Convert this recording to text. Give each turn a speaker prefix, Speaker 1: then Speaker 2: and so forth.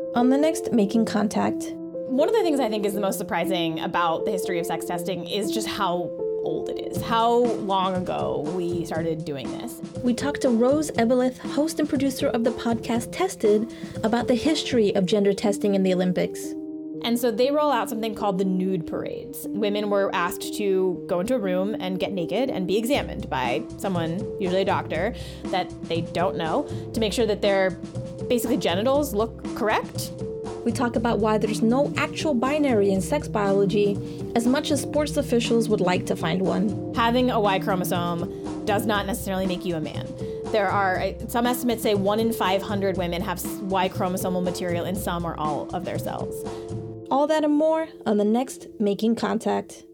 Speaker 1: On the next Making Contact.
Speaker 2: One of the things I think is the most surprising about the history of sex testing is just how old it is, how long ago we started doing this.
Speaker 1: We talked to Rose Eveleth, host and producer of the podcast Tested, about the history of gender testing in the Olympics.
Speaker 2: And so they roll out something called the nude parades. Women were asked to go into a room and get naked and be examined by someone, usually a doctor, that they don't know, to make sure that their basically genitals look correct.
Speaker 1: We talk about why there's no actual binary in sex biology, as much as sports officials would like to find one.
Speaker 2: Having a Y chromosome does not necessarily make you a man. There are, some estimates say 1 in 500 women have Y chromosomal material in some or all of their cells.
Speaker 1: All that and more on the next Making Contact.